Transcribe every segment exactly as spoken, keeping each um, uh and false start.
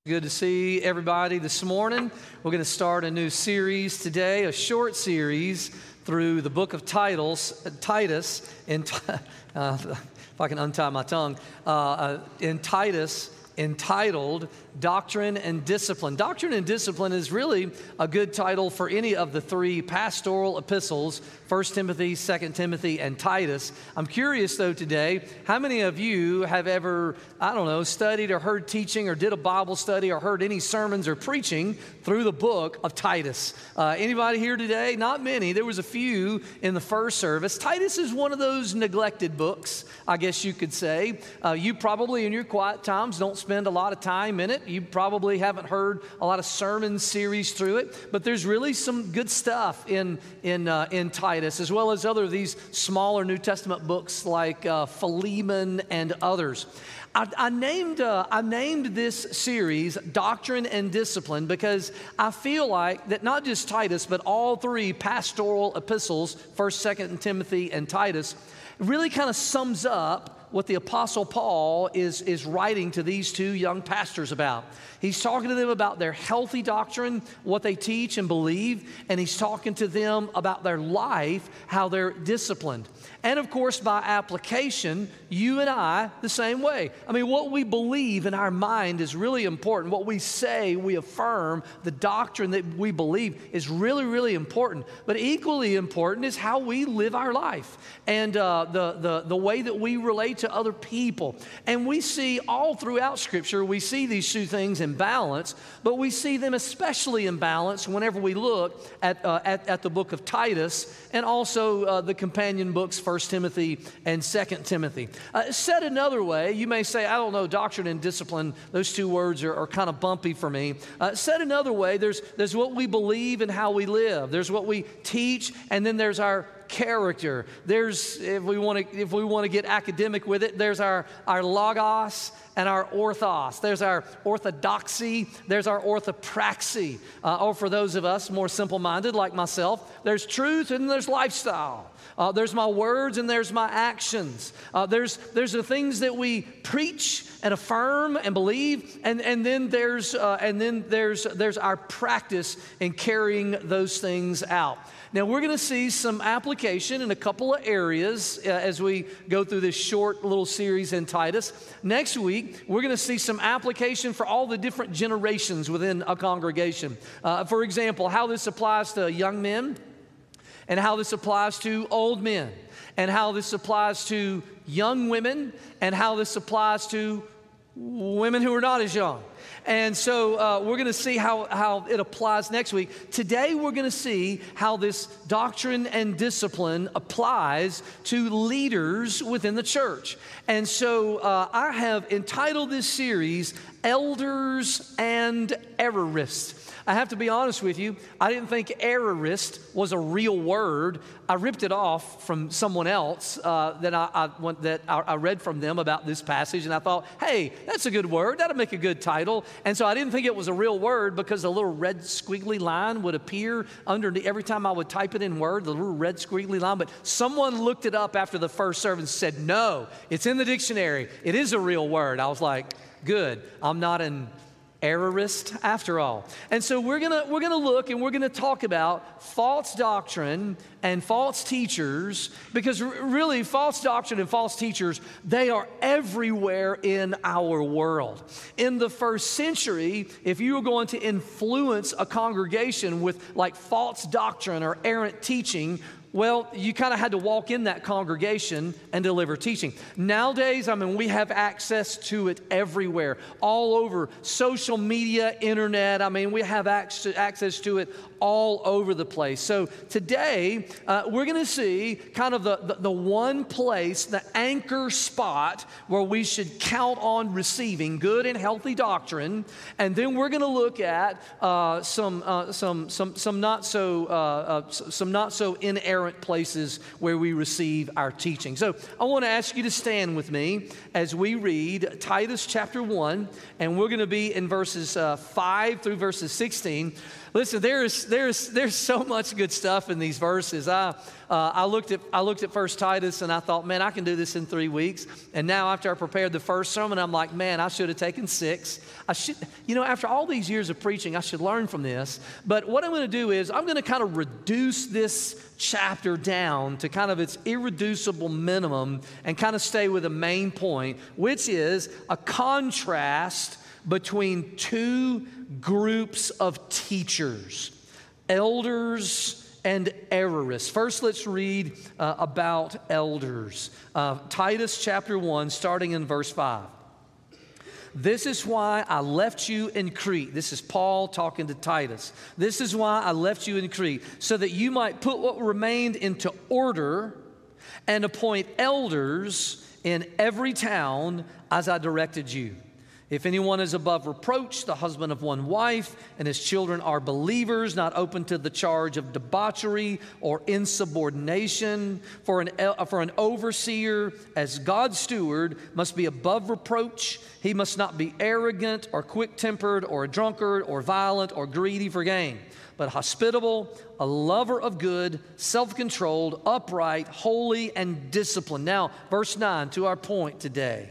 Good to see everybody this morning. We're going to start a new series today, a short series through the book of Titles, Titus, in, uh, if I can untie my tongue, uh, uh, in Titus, entitled Doctrine and Discipline. Doctrine and Discipline is really a good title for any of the three pastoral epistles, First Timothy, Second Timothy, and Titus. I'm curious, though, today, how many of you have ever, I don't know, studied or heard teaching or did a Bible study or heard any sermons or preaching through the book of Titus? Uh, anybody here today? Not many. There was a few in the first service. Titus is one of those neglected books, I guess you could say. Uh, you probably, in your quiet times, don't spend a lot of time in it. You probably haven't heard a lot of sermon series through it, but there's really some good stuff in in uh, in Titus, as well as other of these smaller New Testament books like uh, Philemon and others. I, I named uh, I named this series Doctrine and Discipline because I feel like that not just Titus, but all three pastoral epistles, First, Second Timothy, and Titus, really kind of sums up what the Apostle Paul is, is writing to these two young pastors about. He's talking to them about their healthy doctrine, what they teach and believe, and he's talking to them about their life, how they're disciplined. And of course, by application, you and I, the same way. I mean, what we believe in our mind is really important. What we say, we affirm, the doctrine that we believe is really, really important. But equally important is how we live our life and uh, the, the, the way that we relate to other people. And we see all throughout Scripture, we see these two things in balance, but we see them especially in balance whenever we look at, uh, at, at the book of Titus and also uh, the companion books, First Timothy and Second Timothy. Uh, said another way, you may say, I don't know, doctrine and discipline, those two words are, are kind of bumpy for me. Uh, said another way, there's, there's what we believe and how we live. There's what we teach, and then there's our character. There's, if we want to if we want to get academic with it, there's our, our logos and our orthos. There's our orthodoxy. There's our orthopraxy. Uh, or for those of us more simple-minded like myself, there's truth and there's lifestyle. Uh, there's my words and there's my actions. Uh, there's there's the things that we preach and affirm and believe, and and then there's uh, and then there's there's our practice in carrying those things out. Now, we're going to see some application in a couple of areas uh, as we go through this short little series in Titus. Next week, we're going to see some application for all the different generations within a congregation. Uh, for example, how this applies to young men, and how this applies to old men, and how this applies to young women, and how this applies to women who are not as young. And so uh, we're going to see how, how it applies next week. Today we're going to see how this doctrine and discipline applies to leaders within the church. And so uh, I have entitled this series, Elders and Errorists. I have to be honest with you, I didn't think errorist was a real word. I ripped it off from someone else uh, that, I, I, went, that I, I read from them about this passage, and I thought, hey, that's a good word. That'll make a good title. And so I didn't think it was a real word because a little red squiggly line would appear underneath every time I would type it in Word, the little red squiggly line. But someone looked it up after the first service and said, no, it's in the dictionary. It is a real word. I was like, good. I'm not an errorist after all. And so we're gonna we're gonna look and we're gonna talk about false doctrine and false teachers, because r- really false doctrine and false teachers, they are everywhere in our world. In the first century, if you were going to influence a congregation with like false doctrine or errant teaching, well, you kind of had to walk in that congregation and deliver teaching. Nowadays, I mean, we have access to it everywhere, all over social media, internet. I mean, we have access to it all over the place. So today, uh, we're going to see kind of the, the, the one place, the anchor spot where we should count on receiving good and healthy doctrine. And then we're going to look at uh, some, uh, some, some, some not so, uh, uh, some not so inerrant places where we receive our teaching. So I want to ask you to stand with me as we read Titus chapter one, and we're going to be in verses uh, five through verses sixteen. Listen, there's there's there's so much good stuff in these verses. I uh, I looked at I looked at First Titus and I thought, man, I can do this in three weeks. And now after I prepared the first sermon, I'm like, man, I should have taken six. I should, you know, after all these years of preaching, I should learn from this. But what I'm going to do is I'm going to kind of reduce this chapter down to kind of its irreducible minimum and kind of stay with the main point, which is a contrast between two groups of teachers, elders and errorists. First, let's read uh, about elders. Uh, Titus chapter one, starting in verse five. This is why I left you in Crete. This is Paul talking to Titus. This is why I left you in Crete, so that you might put what remained into order and appoint elders in every town as I directed you. If anyone is above reproach, the husband of one wife, and his children are believers, not open to the charge of debauchery or insubordination, for an, for an overseer as God's steward must be above reproach. He must not be arrogant or quick-tempered or a drunkard or violent or greedy for gain, but hospitable, a lover of good, self-controlled, upright, holy, and disciplined. Now, verse nine, to our point today.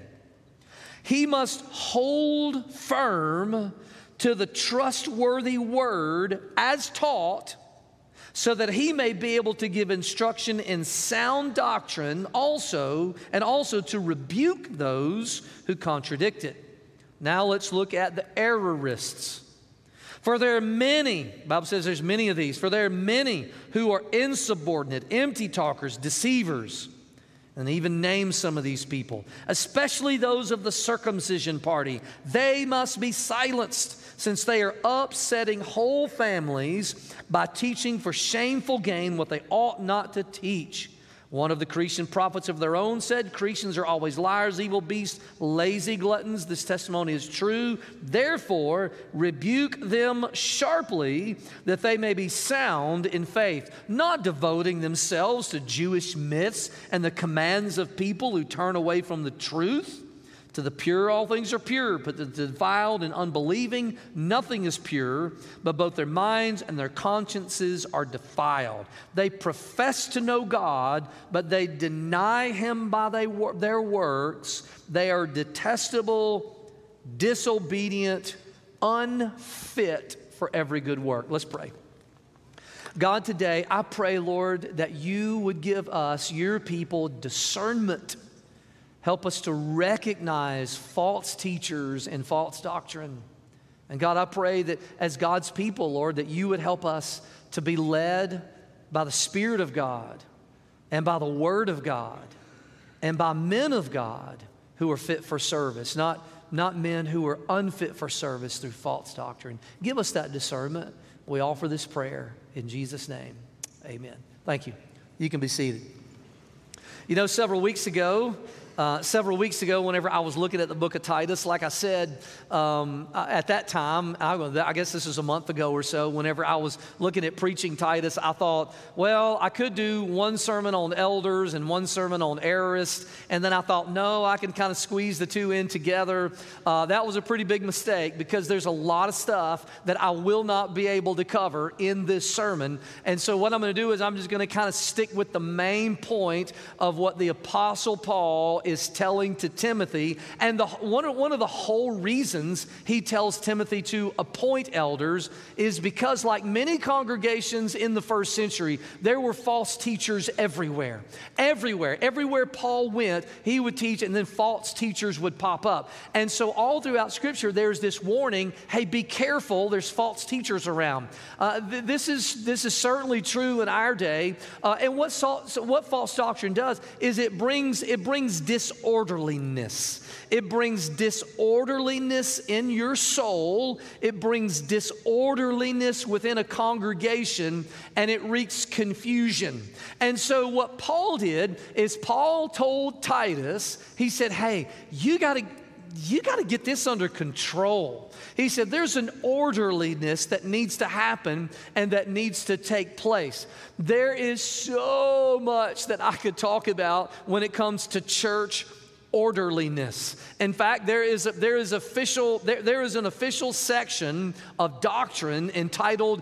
He must hold firm to the trustworthy word as taught, so that he may be able to give instruction in sound doctrine also, and also to rebuke those who contradict it. Now let's look at the errorists. For there are many, the Bible says there's many of these, for there are many who are insubordinate, empty talkers, deceivers. And even name some of these people, especially those of the circumcision party. They must be silenced, since they are upsetting whole families by teaching for shameful gain what they ought not to teach. One of the Cretan prophets of their own said, Cretans are always liars, evil beasts, lazy gluttons. This testimony is true. Therefore, rebuke them sharply, that they may be sound in faith, not devoting themselves to Jewish myths and the commands of people who turn away from the truth. To the pure, all things are pure, but to the defiled and unbelieving, nothing is pure, but both their minds and their consciences are defiled. They profess to know God, but they deny Him by they, their works. They are detestable, disobedient, unfit for every good work. Let's pray. God, today, I pray, Lord, that you would give us, your people, discernment. Help us to recognize false teachers and false doctrine. And God, I pray that as God's people, Lord, that you would help us to be led by the Spirit of God and by the Word of God and by men of God who are fit for service, not, not men who are unfit for service through false doctrine. Give us that discernment. We offer this prayer in Jesus' name. Amen. Thank you. You can be seated. You know, several weeks ago, Uh, several weeks ago, whenever I was looking at the book of Titus, like I said, um, at that time, I, I guess this was a month ago or so, whenever I was looking at preaching Titus, I thought, well, I could do one sermon on elders and one sermon on errorists, and then I thought, no, I can kind of squeeze the two in together. Uh, that was a pretty big mistake, because there's a lot of stuff that I will not be able to cover in this sermon, and so what I'm going to do is I'm just going to kind of stick with the main point of what the Apostle Paul is telling to Timothy, and the, one, of, one of the whole reasons he tells Timothy to appoint elders is because, like many congregations in the first century, there were false teachers everywhere. Everywhere. Everywhere Paul went, he would teach, and then false teachers would pop up. And so all throughout Scripture, there's this warning, hey, be careful, there's false teachers around. Uh, th- this is this is certainly true in our day. Uh, and what, so, what false doctrine does is it brings it brings disorderliness. It brings disorderliness in your soul. It brings disorderliness within a congregation, and it wreaks confusion. And so what Paul did is Paul told Titus, he said, hey, you got to you got to get this under control. He said there's an orderliness that needs to happen and that needs to take place. There is so much that I could talk about when it comes to church orderliness. In fact, there is a, there is official there, there is an official section of doctrine entitled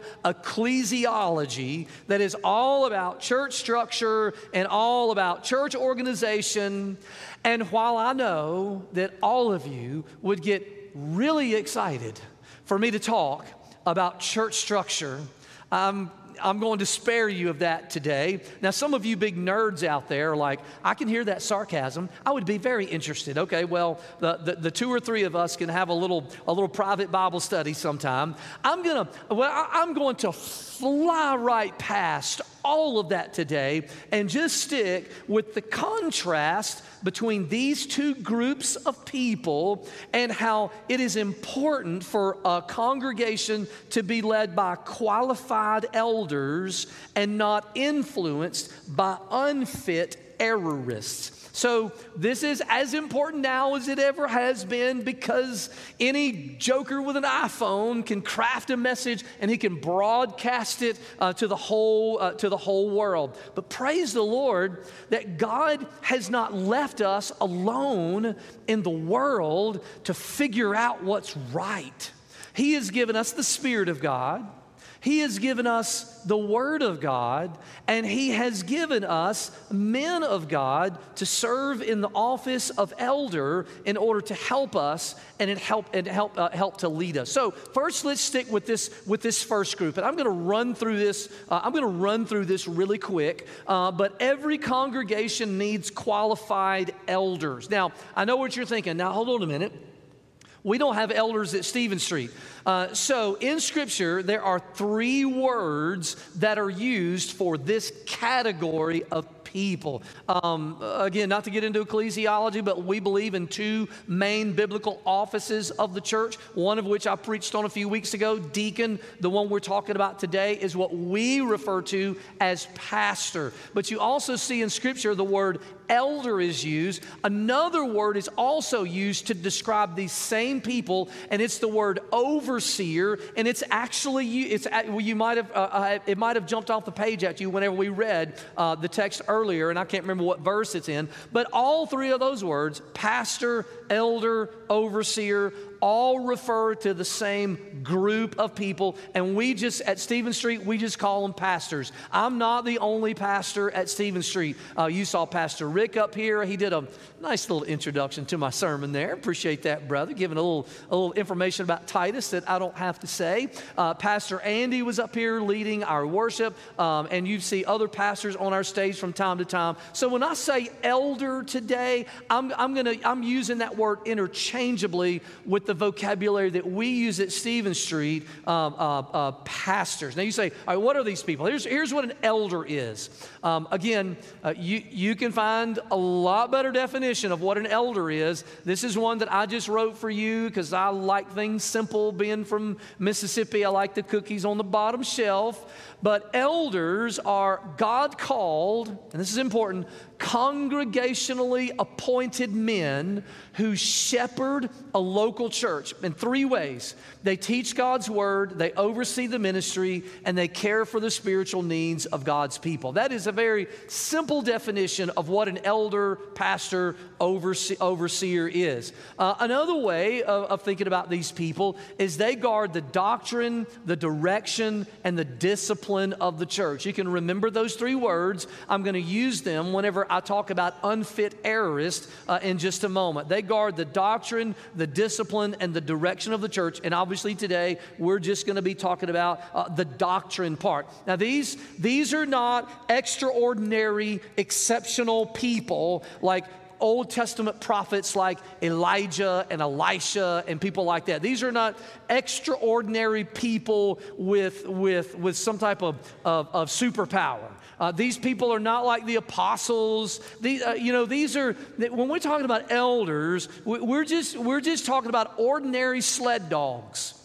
ecclesiology that is all about church structure and all about church organization. And while I know that all of you would get really excited for me to talk about church structure, I'm I'm going to spare you of that today. Now, some of you big nerds out there are like, I can hear that sarcasm. I would be very interested. Okay, well, the, the, the two or three of us can have a little a little private Bible study sometime. I'm gonna well, I, I'm going to fly right past all of that today and just stick with the contrast between these two groups of people and how it is important for a congregation to be led by qualified elders and not influenced by unfit errorists. So this is as important now as it ever has been, because any joker with an iPhone can craft a message and he can broadcast it uh, to the whole uh, to the whole world. But praise the Lord that God has not left us alone in the world to figure out what's right. He has given us the Spirit of God. He has given us the Word of God, and He has given us men of God to serve in the office of elder in order to help us and it help and help uh, help to lead us. So first, let's stick with this with this first group, and I'm going to run through this. Uh, I'm going to run through this really quick. Uh, but every congregation needs qualified elders. Now, I know what you're thinking. Now, hold on a minute. We don't have elders at Stephen Street. Uh, so in Scripture, there are three words that are used for this category of people. Um, again, not to get into ecclesiology, but we believe in two main biblical offices of the church, one of which I preached on a few weeks ago. Deacon, the one we're talking about today, is what we refer to as pastor. But you also see in Scripture the word elder is used. Another word is also used to describe these same people, and it's the word overseer. And it's actually it's well, you might have uh, it might have jumped off the page at you whenever we read uh, the text earlier, and I can't remember what verse it's in. But all three of those words, pastor, elder, overseer, all refer to the same group of people, and we just, at Stephen Street, we just call them pastors. I'm not the only pastor at Stephen Street. Uh, you saw Pastor Rick up here. He did a nice little introduction to my sermon there. Appreciate that, brother, giving a little, a little information about Titus that I don't have to say. Uh, Pastor Andy was up here leading our worship, um, and you see other pastors on our stage from time to time. So when I say elder today, I'm, I'm gonna, I'm using that word interchangeably with the vocabulary that we use at Stephen Street, um, uh, uh, pastors. Now you say, all right, what are these people? Here's, here's what an elder is. Um, again, uh, you, you can find a lot better definition of what an elder is. This is one that I just wrote for you because I like things simple. Being from Mississippi, I like the cookies on the bottom shelf. But elders are God-called, and this is important, congregationally appointed men who shepherd a local church in three ways. They teach God's word, they oversee the ministry, and they care for the spiritual needs of God's people. That is a very simple definition of what an elder, pastor, overse- overseer is. Uh, another way of, of thinking about these people is they guard the doctrine, the direction, and the discipline of the church. You can remember those three words. I'm going to use them whenever I talk about unfit errorists uh, in just a moment. They guard the doctrine, the discipline, and the direction of the church. And obviously today, we're just going to be talking about uh, the doctrine part. Now, these, these are not extraordinary, exceptional people like Old Testament prophets like Elijah and Elisha and people like that. These are not extraordinary people with, with, with some type of, of, of superpower. Uh, these people are not like the apostles. These, uh, you know, these are, when we're talking about elders, we're just, we're just talking about ordinary sled dogs.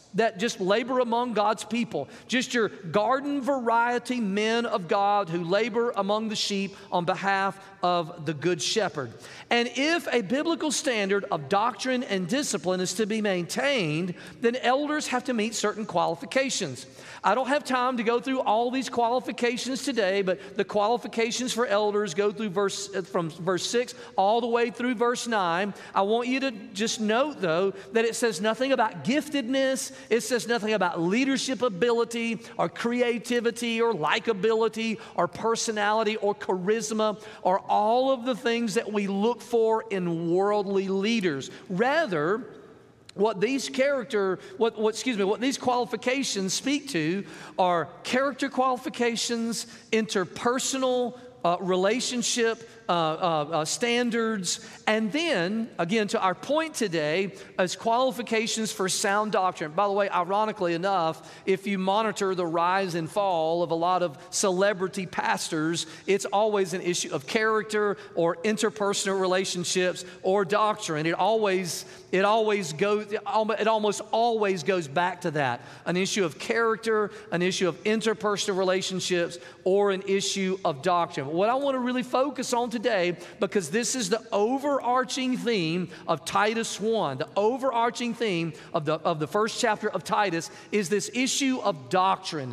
that just labor among God's people, just your garden variety men of God who labor among the sheep on behalf of the Good Shepherd. And if a biblical standard of doctrine and discipline is to be maintained, then elders have to meet certain qualifications. I don't have time to go through all these qualifications today, but the qualifications for elders go through verse from verse six all the way through verse nine. I want you to just note, though, that it says nothing about giftedness. It says nothing about leadership ability or creativity or likability or personality or charisma or all of the things that we look for in worldly leaders. Rather, What these character, what, what, excuse me, what these qualifications speak to are character qualifications, interpersonal uh, relationship uh, uh, uh, standards, and then, again, to our point today, as qualifications for sound doctrine. By the way, ironically enough, if you monitor the rise and fall of a lot of celebrity pastors, it's always an issue of character or interpersonal relationships or doctrine. It always, it always goes, it almost always goes back to that. An issue of character, an issue of interpersonal relationships, or an issue of doctrine. But what I want to really focus on today, because this is the overarching theme of Titus one, the overarching theme of the, of the first chapter of Titus is this issue of doctrine.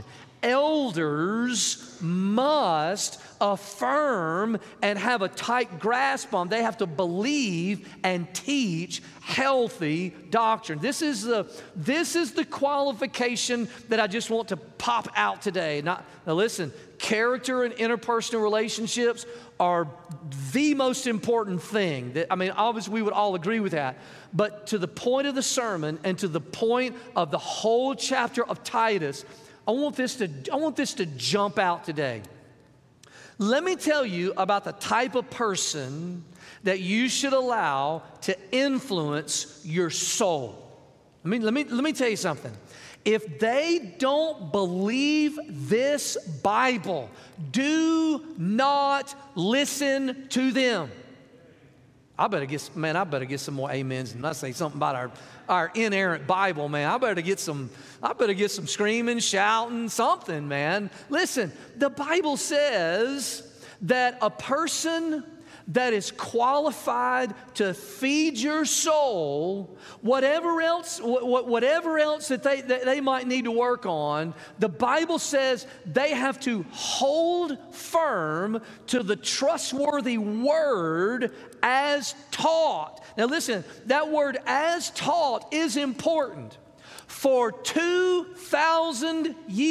Elders must affirm and have a tight grasp on. They have to believe and teach healthy doctrine. This is the, this is the qualification that I just want to pop out today. Now, now listen, character and interpersonal relationships are the most important thing. That, I mean, obviously we would all agree with that. But to the point of the sermon and to the point of the whole chapter of Titus, I want this to, I want this to jump out today. Let me tell you about the type of person that you should allow to influence your soul. I mean, let me, let me tell you something. If they don't believe this Bible, do not listen to them. I better get, man, I better get some more amens and I say something about our, our inerrant Bible, man. I better get some, I better get some screaming, shouting, something, man. Listen, the Bible says that a person that is qualified to feed your soul, whatever else, whatever else that they, that they might need to work on, the Bible says they have to hold firm to the trustworthy word as taught. Now listen, that word as taught is important. For two thousand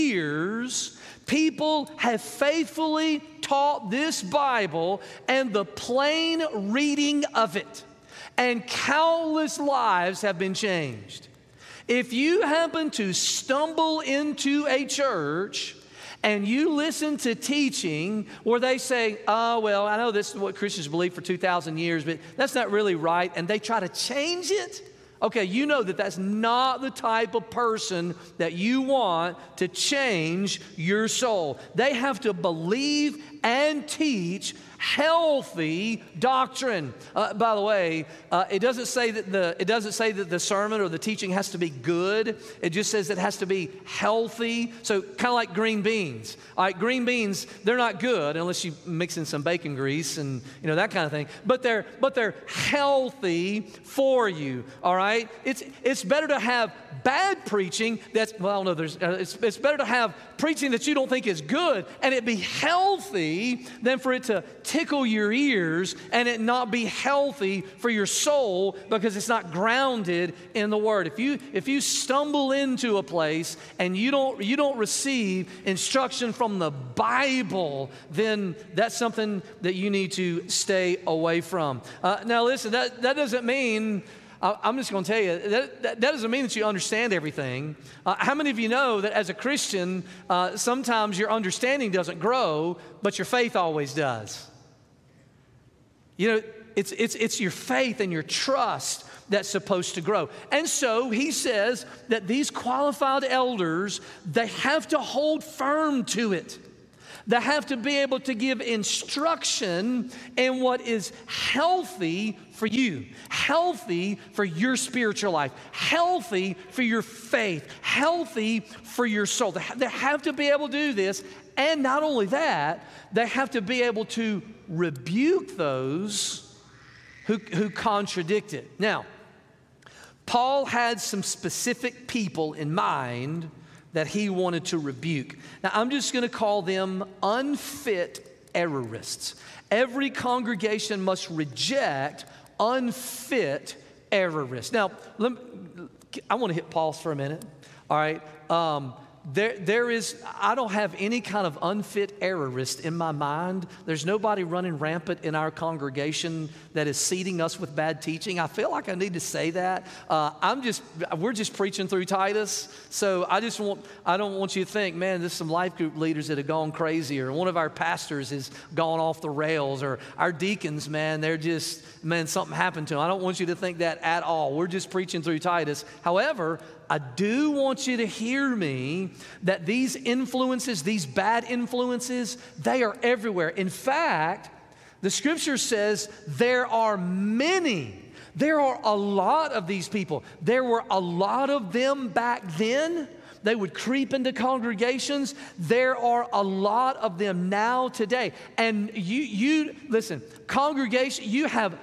years, people have faithfully taught this Bible and the plain reading of it, and countless lives have been changed. If you happen to stumble into a church and you listen to teaching where they say, oh, well, I know this is what Christians believe for two thousand years, but that's not really right, and they try to change it, okay, you know that that's not the type of person that you want to change your soul. They have to believe and teach healthy doctrine. Uh, by the way, uh, it doesn't say that the it doesn't say that the sermon or the teaching has to be good. It just says it has to be healthy. So kind of like green beans. All right, green beans, they're not good unless you mix in some bacon grease and you know that kind of thing. But they're but they're healthy for you. All right, it's it's better to have bad preaching that's well, I don't know. There's uh, it's it's better to have preaching that you don't think is good and it be healthy than for it to tickle your ears and it not be healthy for your soul because it's not grounded in the Word. If you if you stumble into a place and you don't you don't receive instruction from the Bible, then that's something that you need to stay away from. Uh, now listen, that, that doesn't mean I'm just going to tell you, that, that, that doesn't mean that you understand everything. Uh, how many of you know that as a Christian, uh, sometimes your understanding doesn't grow, but your faith always does? You know, it's, it's, it's your faith and your trust that's supposed to grow. And so he says that these qualified elders, they have to hold firm to it. They have to be able to give instruction in what is healthy for you, healthy for your spiritual life, healthy for your faith, healthy for your soul. They have to be able to do this. And not only that, they have to be able to rebuke those who, who contradict it. Now, Paul had some specific people in mind that he wanted to rebuke. Now, I'm just going to call them unfit errorists. Every congregation must reject unfit errorists. Now, let me, I want to hit pause for a minute. All right. Um, There, there is, I don't have any kind of unfit errorist in my mind. There's nobody running rampant in our congregation that is seeding us with bad teaching. I feel like I need to say that. Uh, I'm just, we're just preaching through Titus. So I just want, I don't want you to think, man, there's some life group leaders that have gone crazy, or one of our pastors has gone off the rails, or our deacons, man, they're just, man, something happened to them. I don't want you to think that at all. We're just preaching through Titus. However, I do want you to hear me that these influences, these bad influences, they are everywhere. In fact, the scripture says there are many. There are a lot of these people. There were a lot of them back then. They would creep into congregations. There are a lot of them now today. And you, you listen, congregation, you have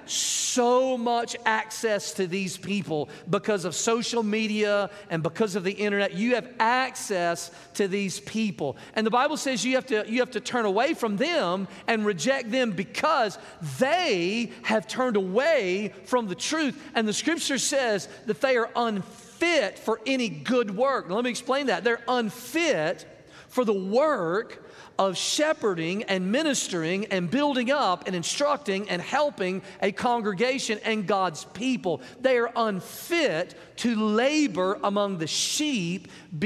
so much access to these people because of social media and because of the internet. You have access to these people. And the Bible says you have to, you have to turn away from them and reject them because they have turned away from the truth. And the scripture says that they are unfit fit for any good work. Now, let me explain that. They're unfit for the work of shepherding and ministering and building up and instructing and helping a congregation and God's people. They are unfit to labor among the sheep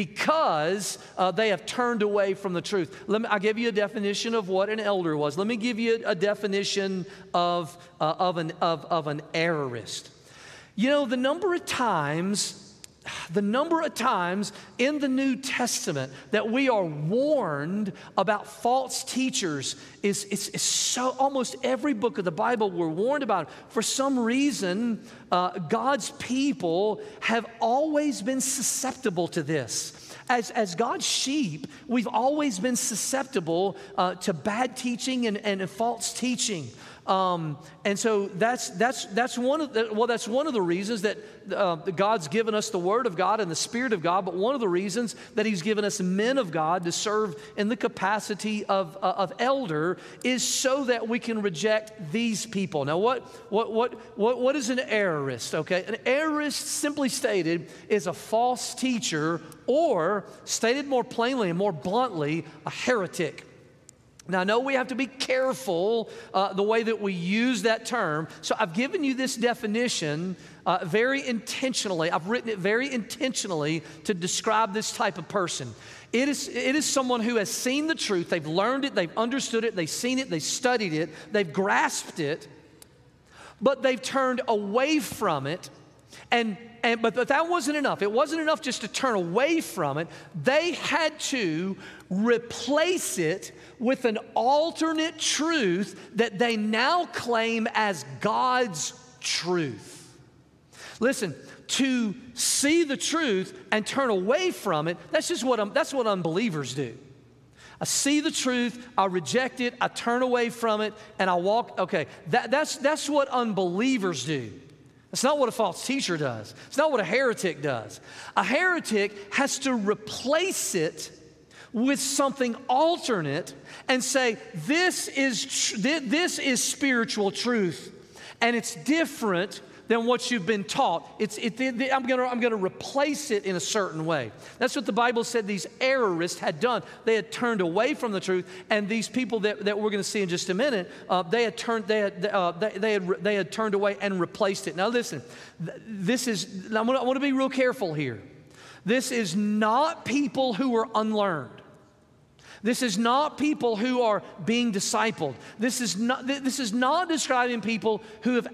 because uh, they have turned away from the truth. Let me, I'll give you a definition of what an elder was. Let me give you a definition of, uh, of, an, of, of an errorist. You know, the number of times The number of times in the New Testament that we are warned about false teachers is, is, is so, almost every book of the Bible we're warned about. For some reason, uh, God's people have always been susceptible to this. As, as God's sheep, we've always been susceptible uh, to bad teaching and, and false teaching. Um, and so that's that's that's one of the, well that's one of the reasons that uh, God's given us the Word of God and the Spirit of God. But one of the reasons that He's given us men of God to serve in the capacity of uh, of elder is so that we can reject these people. Now, what what what what what is an errorist? Okay, an errorist, simply stated, is a false teacher, or stated more plainly and more bluntly, a heretic. Now, I know we have to be careful uh, the way that we use that term. So I've given you this definition uh, very intentionally. I've written it very intentionally to describe this type of person. It is, it is someone who has seen the truth. They've learned it. They've understood it. They've seen it. They've studied it. They've grasped it. But they've turned away from it. And, and but, but that wasn't enough. It wasn't enough just to turn away from it. They had to replace it with an alternate truth that they now claim as God's truth. Listen, to see the truth and turn away from it, that's just what, that's what unbelievers do. I see the truth, I reject it, I turn away from it, and I walk. Okay, that, that's, that's what unbelievers do. It's not what a false teacher does. It's not what a heretic does. A heretic has to replace it with something alternate and say, this is, tr- this is spiritual truth, and it's different than what you've been taught. It's, it, it, I'm gonna, I'm gonna replace it in a certain way. That's what the Bible said these errorists had done. They had turned away from the truth, and these people that, that we're gonna see in just a minute, uh, they had turned, they had, uh, they, they had, they had turned away and replaced it. Now listen, this is, I'm gonna, I wanna be real careful here. This is not people who are unlearned. This is not people who are being discipled. This is not, this is not describing people who have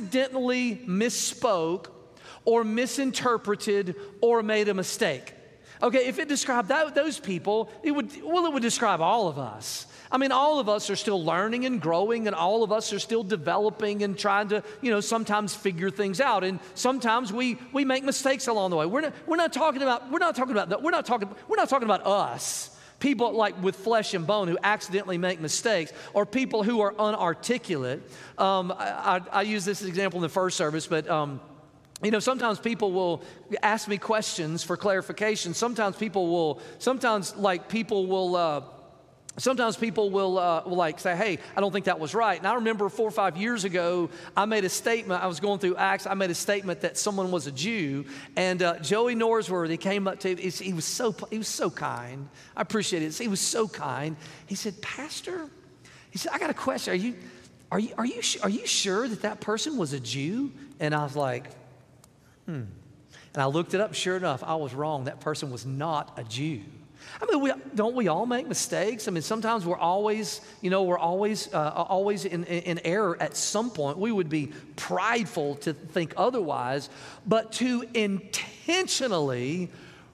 accidentally misspoke or misinterpreted or made a mistake. Okay, if it described that, those people, it would, well, it would describe all of us. I mean, all of us are still learning and growing, and all of us are still developing and trying to, you know, sometimes figure things out. And sometimes we we make mistakes along the way. We're not we're not talking about we're not talking about that. We're not talking we're not talking about us. People like with flesh and bone who accidentally make mistakes, or people who are unarticulate. Um, I, I, I use this example in the first service, but. Um, You know, sometimes people will ask me questions for clarification. Sometimes people will, sometimes like people will, uh, sometimes people will, uh, will like say, hey, I don't think that was right. And I remember four or five years ago, I made a statement. I was going through Acts. I made a statement that someone was a Jew. And uh, Joey Norsworthy came up to me. He was so, he was so kind. I appreciate it. He was so kind. He said, Pastor, he said, I got a question. Are you, are you, are you, are you sure that that person was a Jew? And I was like, Hmm. And I looked it up. Sure enough, I was wrong. That person was not a Jew. I mean, we, don't we all make mistakes? I mean, sometimes we're always, you know, we're always, uh, always in, in error at some point. We would be prideful to think otherwise, but to intentionally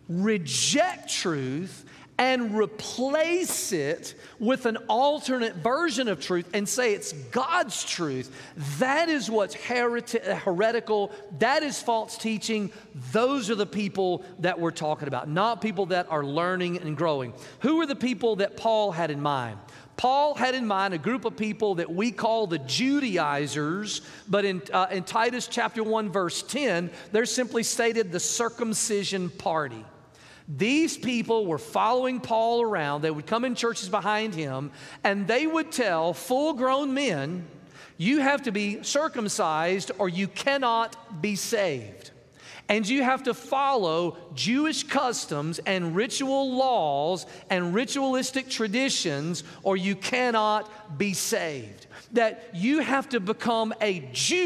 reject truth and replace it with an alternate version of truth and say it's God's truth. That is what's hereti- heretical. That is false teaching. Those are the people that we're talking about, not people that are learning and growing. Who are the people that Paul had in mind? Paul had in mind a group of people that we call the Judaizers, but in, uh, in Titus chapter one, verse ten, they're simply stated the circumcision party. These people were following Paul around. They would come in churches behind him, and they would tell full-grown men, you have to be circumcised or you cannot be saved. And you have to follow Jewish customs and ritual laws and ritualistic traditions or you cannot be saved. That you have to become a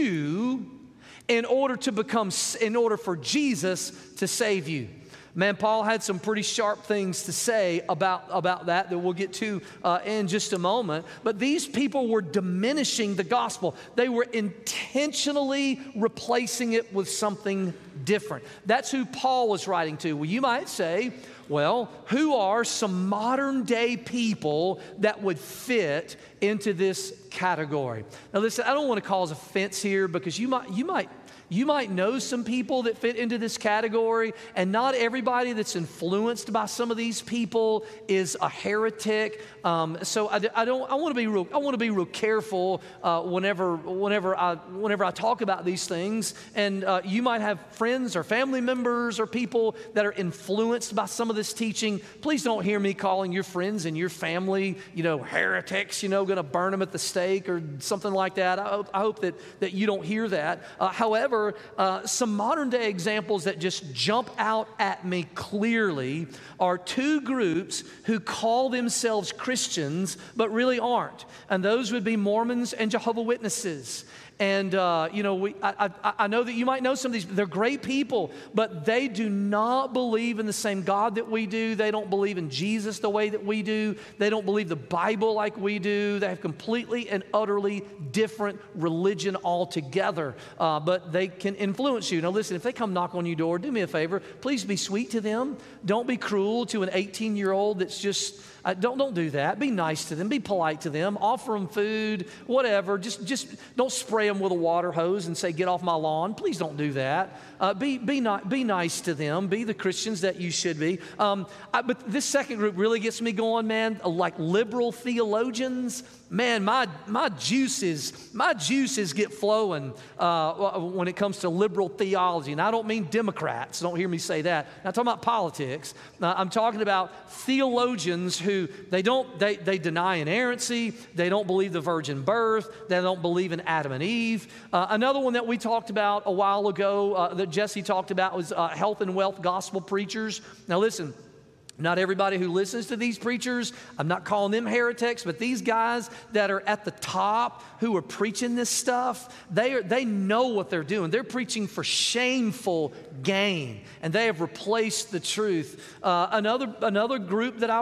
Jew in order to become, in order for Jesus to save you. Man, Paul had some pretty sharp things to say about, about that that we'll get to uh, in just a moment. But these people were diminishing the gospel. They were intentionally replacing it with something different. That's who Paul was writing to. Well, you might say, well, who are some modern day people that would fit into this category? Now listen, I don't want to cause offense here because you might, you might, You might know some people that fit into this category, and not everybody that's influenced by some of these people is a heretic. Um, so I, I don't. I want to be real. I want to be real careful uh, whenever, whenever I, whenever I talk about these things. And uh, you might have friends or family members or people that are influenced by some of this teaching. Please don't hear me calling your friends and your family, you know, heretics. You know, going to burn them at the stake or something like that. I hope, I hope that that you don't hear that. Uh, however. Uh, some modern day examples that just jump out at me clearly are two groups who call themselves Christians but really aren't. And those would be Mormons and Jehovah's Witnesses. And, uh, you know, we, I, I, I know that you might know some of these. They're great people, but they do not believe in the same God that we do. They don't believe in Jesus the way that we do. They don't believe the Bible like we do. They have completely and utterly different religion altogether, uh, but they can influence you. Now, listen, if they come knock on your door, do me a favor. Please be sweet to them. Don't be cruel to an eighteen-year-old that's just... Uh, don't don't do that. Be nice to them. Be polite to them. Offer them food, whatever. Just just don't spray them with a water hose and say, "Get off my lawn." Please don't do that. Uh, be be not be nice to them. Be the Christians that you should be. Um, I, but this second group really gets me going, man. Like liberal theologians. Man, my my juices my juices get flowing uh, when it comes to liberal theology, and I don't mean Democrats. Don't hear me say that. I'm not talking about politics. Uh, I'm talking about theologians who they don't they they deny inerrancy. They don't believe the virgin birth. They don't believe in Adam and Eve. Uh, another one that we talked about a while ago uh, that Jesse talked about was uh, health and wealth gospel preachers. Now listen. Not everybody who listens to these preachers, I'm not calling them heretics, but these guys that are at the top who are preaching this stuff, they are, they know what they're doing. They're preaching for shameful gain, and they have replaced the truth. Uh, another, another group that I would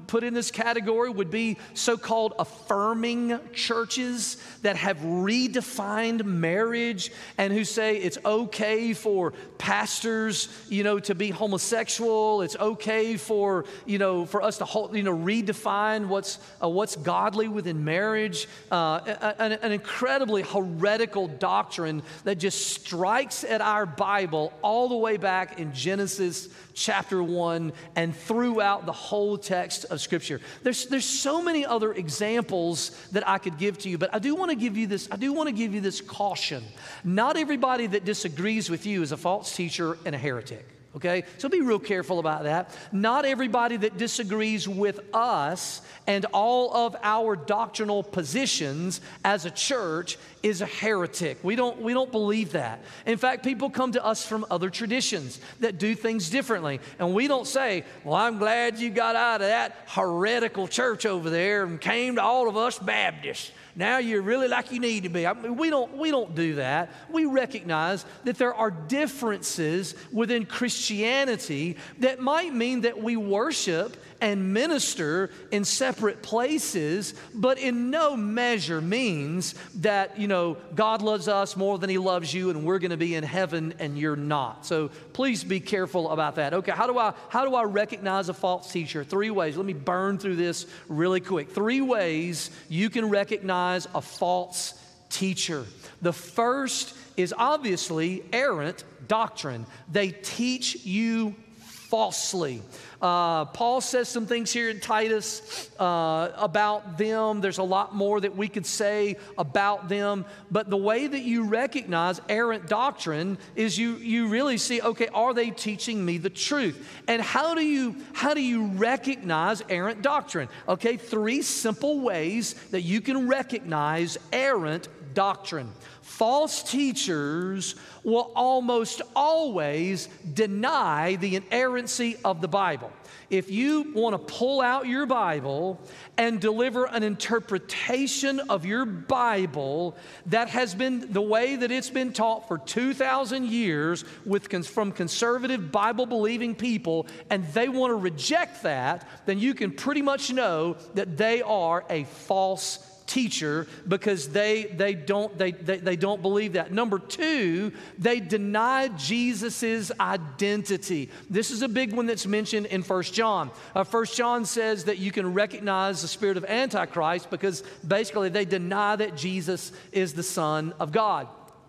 put in this category would be so-called affirming churches that have redefined marriage and who say it's okay for pastors, you know, to be homosexual. It's okay for, you know, for us to, hold, you know, redefine what's uh, what's godly within marriage. Uh, an, an incredibly heretical doctrine that just strikes at our Bible all the way back in Genesis chapter one and throughout the whole text of Scripture. There's, there's so many other examples that I could give to you, but I do want to give you this, I do want to give you this caution. Not everybody that disagrees with you is a false teacher and a heretic. Okay, so be real careful about that. Not everybody that disagrees with us and all of our doctrinal positions as a church is a heretic. We don't, we don't believe that. In fact, people come to us from other traditions that do things differently. And we don't say, well, I'm glad you got out of that heretical church over there and came to all of us Baptists. Now you're really like you need to be. I mean, we don't, we don't do that. We recognize that there are differences within Christianity that might mean that we worship and minister in separate places, but in no measure means that, you know, God loves us more than He loves you and we're going to be in heaven and you're not. So please be careful about that. Okay, how do I, how do I recognize a false teacher? Three ways. Let me burn through this really quick. Three ways you can recognize a false teacher. The first is obviously errant doctrine. They teach you falsely. Uh, Paul says some things here in Titus uh, about them. There's a lot more that we could say about them. But the way that you recognize errant doctrine is you, you really see, okay, are they teaching me the truth? And how do you, how do you recognize errant doctrine? Okay, three simple ways that you can recognize errant doctrine. False teachers will almost always deny the inerrancy of the Bible. If you want to pull out your Bible and deliver an interpretation of your Bible that has been the way that it's been taught for two thousand years with, from conservative Bible-believing people, and they want to reject that, then you can pretty much know that they are a false teacher because they they don't they, they they don't believe that. Number two, they deny Jesus's identity. This is a big one that's mentioned in First John. Uh, First John says that you can recognize the spirit of Antichrist because basically they deny that Jesus is the Son of God.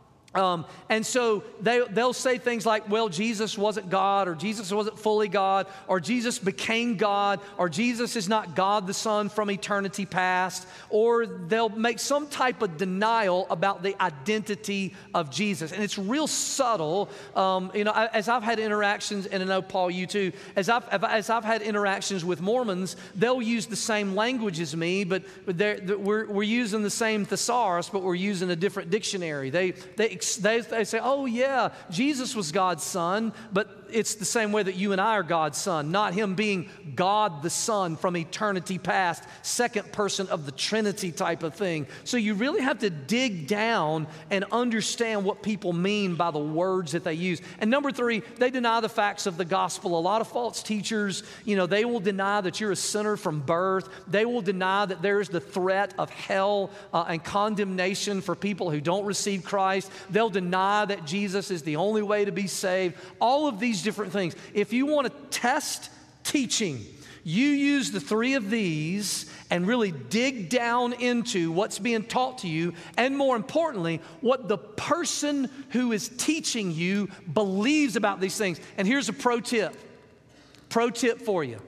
Um, and so they, they'll say things like, well, Jesus wasn't God, or Jesus wasn't fully God, or Jesus became God, or Jesus is not God the Son from eternity past, or they'll make some type of denial about the identity of Jesus. And it's real subtle. Um, you know, as I've had interactions, and I know, Paul, you too, as I've, as I've had interactions with Mormons, they'll use the same language as me, but they're, they're, we're, we're using the same thesaurus, but we're using a different dictionary. They, they They, they say, oh yeah, Jesus was God's son, but it's the same way that you and I are God's son, not Him being God the Son from eternity past, second person of the Trinity type of thing. So you really have to dig down and understand what people mean by the words that they use. And number three, they deny the facts of the gospel. A lot of false teachers, you know, they will deny that you're a sinner from birth. They will deny that there's the threat of hell uh, and condemnation for people who don't receive Christ. They'll deny that Jesus is the only way to be saved. All of these different things. If you want to test teaching, you use the three of these and really dig down into what's being taught to you, and more importantly, what the person who is teaching you believes about these things. And here's a pro tip. Pro tip for you.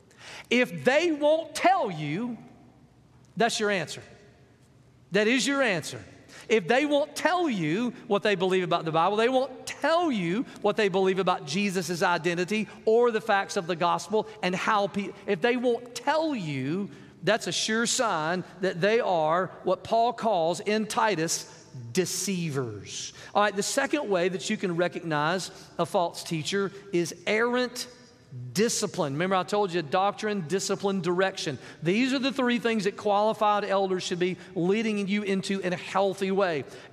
If they won't tell you, that's your answer. That is your answer. If they won't tell you what they believe about the Bible, they won't tell you what they believe about Jesus' identity or the facts of the gospel and how people, if they won't tell you, that's a sure sign that they are what Paul calls in Titus, deceivers. All right, the second way that you can recognize a false teacher is errant discipline. Remember, I told you doctrine, discipline, direction. These are the three things that qualified elders should be leading you into in a healthy way.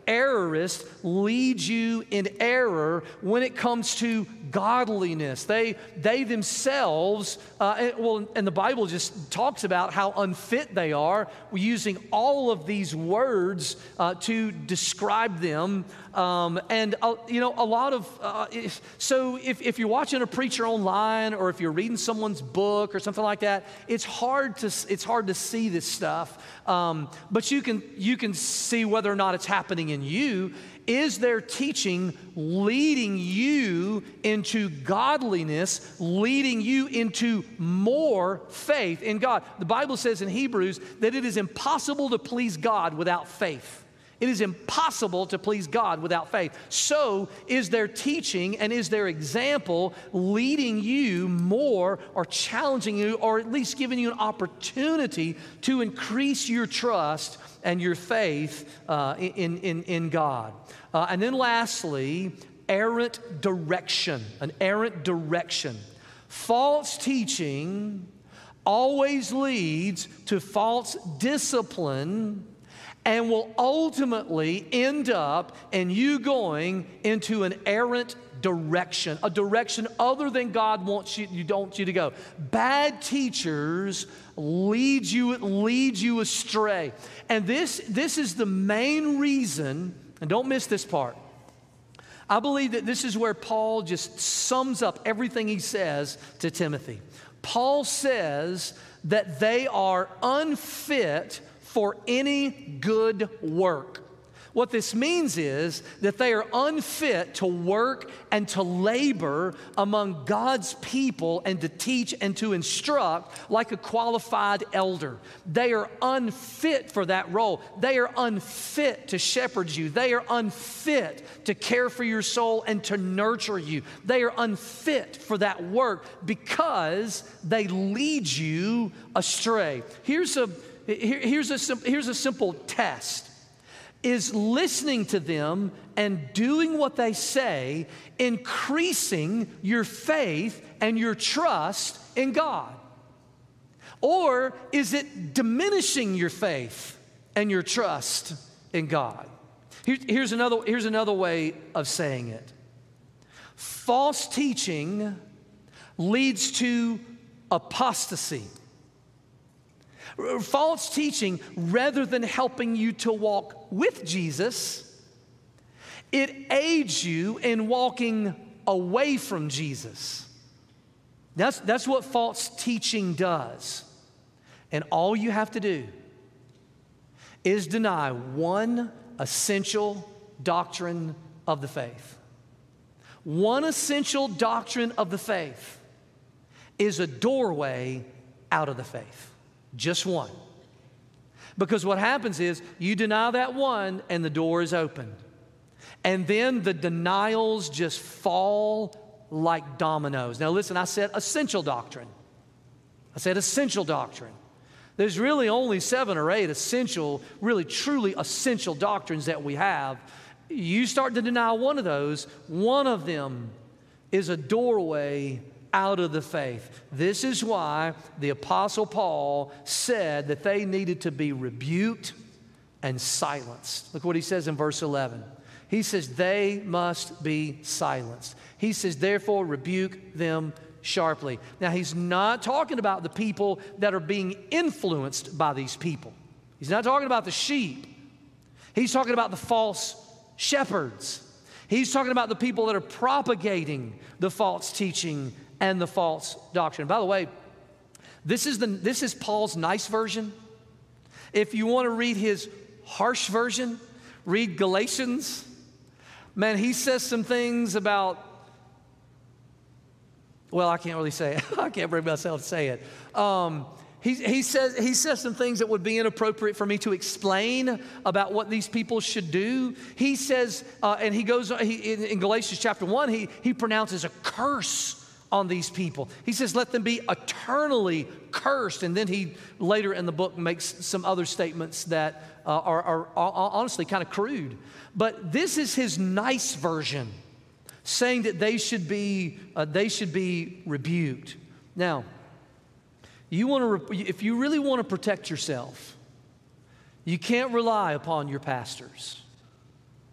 errorists lead you in error when it comes to godliness. They, they themselves, uh, and, well, and the Bible just talks about how unfit they are, using all of these words uh, to describe them. Um, and, uh, you know, a lot of, uh, if, so if, if you're watching a preacher online or if you're reading someone's book or something like that, it's hard to, it's hard to see this stuff. Um, but you can, you can see whether or not it's happening in you. Is their teaching leading you into godliness, leading you into more faith in God? The Bible says in Hebrews that it is impossible to please God without faith. It is impossible to please God without faith. So is their teaching and is their example leading you more or challenging you or at least giving you an opportunity to increase your trust and your faith uh, in, in, in God? Uh, and then lastly, errant direction, an errant direction. False teaching always leads to false discipline and will ultimately end up in you going into an errant direction, a direction other than God wants you, you don't want you to go. Bad teachers lead you, lead you astray. And this, this is the main reason, and don't miss this part. I believe that this is where Paul just sums up everything he says to Timothy. Paul says that they are unfit for any good work. What this means is that they are unfit to work and to labor among God's people and to teach and to instruct like a qualified elder. They are unfit for that role. They are unfit to shepherd you. They are unfit to care for your soul and to nurture you. They are unfit for that work because they lead you astray. Here's a Here, here's, a, here's a simple test. Is listening to them and doing what they say increasing your faith and your trust in God? Or is it diminishing your faith and your trust in God? Here, here's, another, here's another way of saying it. False teaching leads to apostasy. False teaching, rather than helping you to walk with Jesus, it aids you in walking away from Jesus. That's, that's what false teaching does. And all you have to do is deny one essential doctrine of the faith. One essential doctrine of the faith is a doorway out of the faith. Just one. Because what happens is you deny that one and the door is open. And then the denials just fall like dominoes. Now listen, I said essential doctrine. I said essential doctrine. There's really only seven or eight essential, really truly essential doctrines that we have. You start to deny one of those, one of them is a doorway out of the faith. This is why the Apostle Paul said that they needed to be rebuked and silenced. Look what he says in verse eleven. He says, they must be silenced. He says, therefore, rebuke them sharply. Now, he's not talking about the people that are being influenced by these people. He's not talking about the sheep. He's talking about the false shepherds. He's talking about the people that are propagating the false teaching and the false doctrine. By the way, this is, the, this is Paul's nice version. If you want to read his harsh version, read Galatians. Man, he says some things about, well, I can't really say it. I can't bring myself to say it. Um, he, he, says, he says some things that would be inappropriate for me to explain about what these people should do. He says, uh, and he goes, he, in, in Galatians chapter one, he, he pronounces a curse on these people. He says, let them be eternally cursed. And then he later in the book makes some other statements that uh, are, are, are honestly kind of crude. But this is his nice version, saying that they should be, uh, they should be rebuked. Now, you want to, if you really want to protect yourself, you can't rely upon your pastors.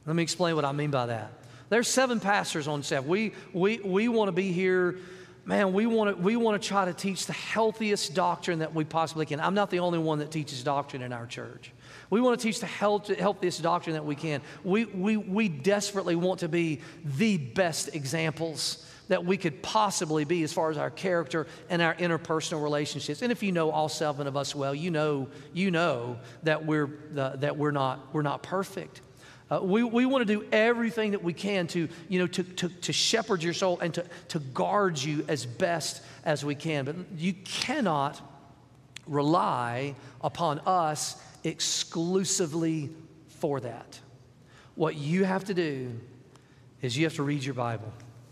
Let me explain what I mean by that. There's seven pastors on staff. We, we, we want to be here. Man, we want to we want to try to teach the healthiest doctrine that we possibly can. I'm not the only one that teaches doctrine in our church. We want to teach the health, healthiest doctrine that we can. We, we, we desperately want to be the best examples that we could possibly be as far as our character and our interpersonal relationships. And if you know all seven of us well, you know you know that we're uh, that we're not we're not perfect. Uh, we, we want to do everything that we can to, you know, to, to, to shepherd your soul and to, to guard you as best as we can. But you cannot rely upon us exclusively for that. What you have to do is you have to read your Bible.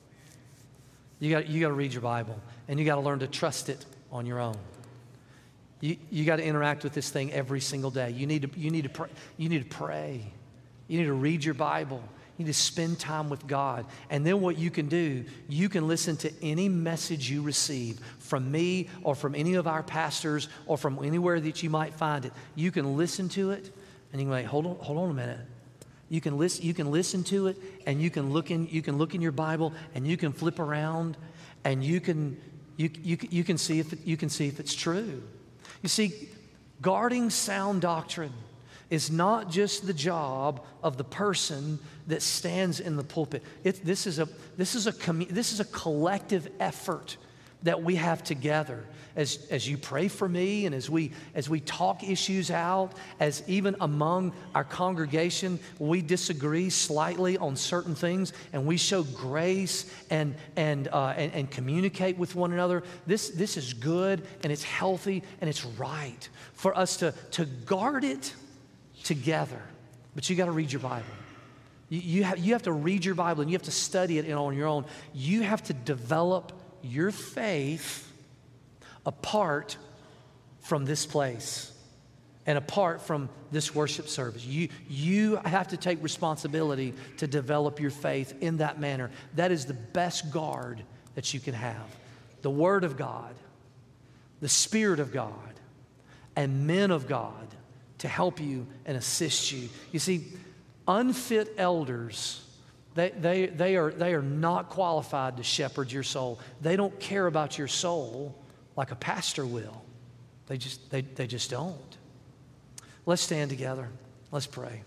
You got, you got to read your Bible, and you got to learn to trust it on your own. You, you got to interact with this thing every single day. You need to, you need to pray. You need to pray. You need to read your Bible. You need to spend time with God. And then what you can do, you can listen to any message you receive from me or from any of our pastors or from anywhere that you might find it. You can listen to it, and you can be like, hold on, hold on a minute. You can listen, you can listen to it, and you can look in, you can look in your Bible, and you can flip around, and you can, you, you, you can see if it, you can see if it's true. You see, guarding sound doctrine is not just the job of the person that stands in the pulpit. It, this is a this is a commu- this is a collective effort that we have together. As as you pray for me, and as we as we talk issues out, as even among our congregation we disagree slightly on certain things, and we show grace and and uh, and, and communicate with one another. This this is good, and it's healthy, and it's right for us to to guard it together. But you got to read your Bible. You, you, have, you have to read your Bible, and you have to study it on your own. You have to develop your faith apart from this place and apart from this worship service. You, you have to take responsibility to develop your faith in that manner. That is the best guard that you can have. The Word of God, the Spirit of God, and men of God to help you and assist you. You see, unfit elders, they, they, they, are, they are not qualified to shepherd your soul. They don't care about your soul like a pastor will. They just, they, they just don't. Let's stand together. Let's pray.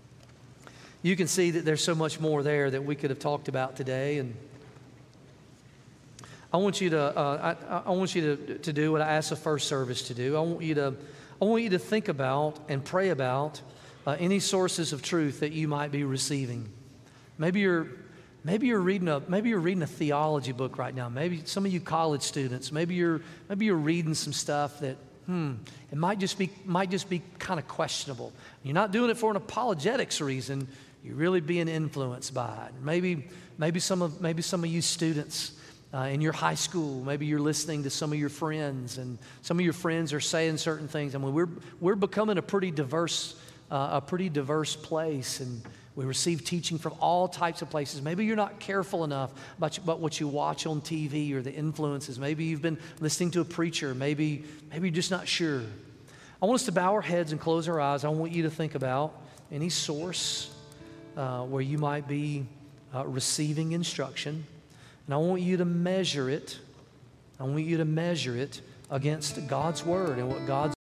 You can see that there's so much more there that we could have talked about today, and I want you to, uh, I, I want you to, to do what I asked the first service to do. I want you to I want you to think about and pray about uh, any sources of truth that you might be receiving. Maybe you're, maybe you're reading a, maybe you're reading a theology book right now. Maybe some of you college students, maybe you're, maybe you're reading some stuff that, hmm, it might just be, might just be kind of questionable. You're not doing it for an apologetics reason. You're really being influenced by it. Maybe, maybe some of, maybe some of you students. Uh, in your high school, maybe you're listening to some of your friends, and some of your friends are saying certain things. I mean, we're we're becoming a pretty diverse, uh, a pretty diverse place, and we receive teaching from all types of places. Maybe you're not careful enough about, about what you watch on T V or the influences. Maybe you've been listening to a preacher. Maybe maybe you're just not sure. I want us to bow our heads and close our eyes. I want you to think about any source uh, where you might be uh, receiving instruction. And I want you to measure it. I want you to measure it against God's Word and what God's